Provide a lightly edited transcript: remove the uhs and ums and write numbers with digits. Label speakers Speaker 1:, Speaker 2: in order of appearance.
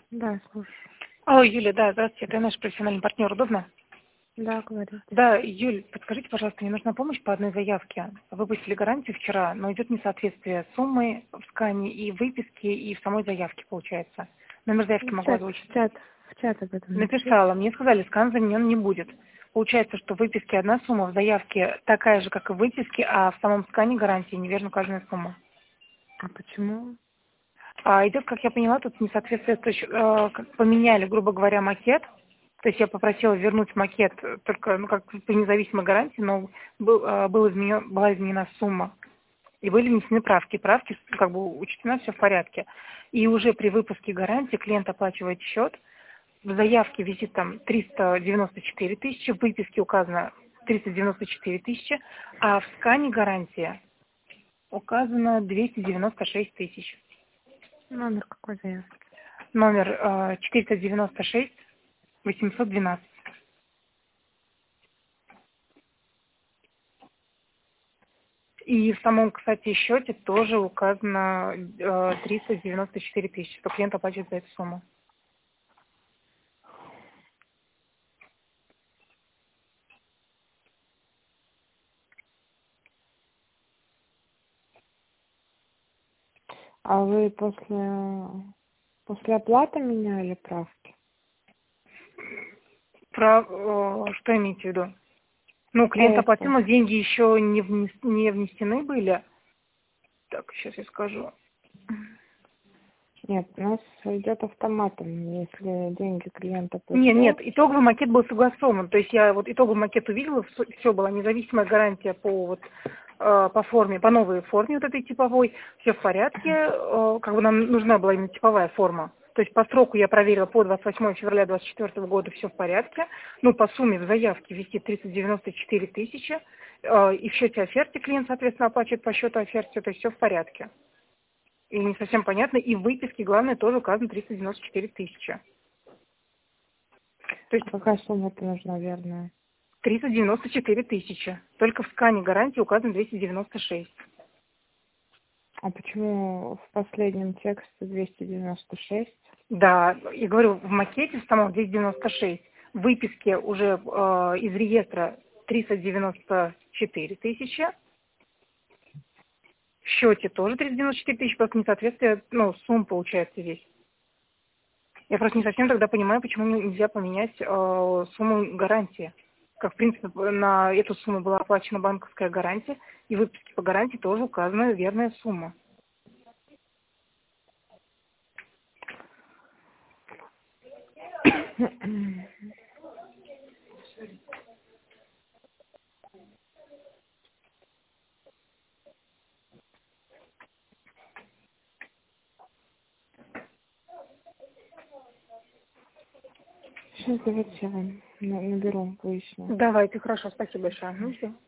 Speaker 1: Да, слушаю.
Speaker 2: Алло, Юля, да, здравствуйте, это наш профессиональный партнер, удобно?
Speaker 1: Да, говорите.
Speaker 2: Да, Юль, подскажите, пожалуйста, мне нужна помощь по одной заявке. Выпустили гарантию вчера, но идет несоответствие суммы в скане и выписке, и в самой заявке, получается. Номер заявки
Speaker 1: В
Speaker 2: могу
Speaker 1: чат,
Speaker 2: озвучить.
Speaker 1: в чат об этом напишите.
Speaker 2: Написала, мне сказали, скан заменен не будет. Получается, что в выписке одна сумма, в заявке такая же, как и в выписке, а в самом скане гарантии неверно указанная сумма.
Speaker 1: А почему?
Speaker 2: А идет, как я поняла, тут несоответствие, то есть как поменяли, грубо говоря, макет. То есть я попросила вернуть макет только, ну, как по независимой гарантии, но была изменена сумма. И были внесены правки. Правки, как бы, учтено, все в порядке. И уже при выпуске гарантии клиент оплачивает счет. В заявке висит там 394 тысячи, в выписке указано 394 тысячи, а в скане гарантия указано 296 тысяч.
Speaker 1: Номер какой заявки?
Speaker 2: Номер 496 812. И в самом, кстати, счете тоже указано 394 тысячи, что клиент оплачивает за эту сумму.
Speaker 1: А вы после оплаты меняли правки?
Speaker 2: Что имеете в виду? Ну, клиент оплатил,
Speaker 1: Это.
Speaker 2: но деньги еще не внесены были. Так, сейчас я скажу.
Speaker 1: Нет, у нас идет автоматом, если деньги клиента
Speaker 2: Нет,
Speaker 1: пришел.
Speaker 2: итоговый макет был согласован. То есть я вот итоговый макет увидела, все, была независимая гарантия по форме, по новой форме вот этой типовой, все в порядке, как бы нам нужна была именно типовая форма. То есть по сроку я проверила по 28 февраля 2024 года все в порядке. Ну, по сумме в заявке висит 394 тысячи, и в счете оферте клиент, соответственно, оплачивает по счету оферте, то есть все в порядке. И не совсем понятно, и в выписке, главное, тоже указано 394 тысячи. То есть
Speaker 1: А какая сумма-то нужна, верная?
Speaker 2: 394 тысячи. Только в скане гарантии указано 296.
Speaker 1: А почему в последнем тексте 296?
Speaker 2: Да, я говорю, в макете в самом 296. В выписке уже из реестра 394 тысячи. В счете тоже 394 тысячи, просто несоответствие, ну, сумм получается здесь. Я просто не совсем тогда понимаю, почему нельзя поменять сумму гарантии. Как, в принципе, на эту сумму была оплачена банковская гарантия, и в выписке по гарантии тоже указана верная сумма.
Speaker 1: Сейчас давайте я вам наберу, выясню.
Speaker 2: Давайте, хорошо, спасибо большое. Ну, всё.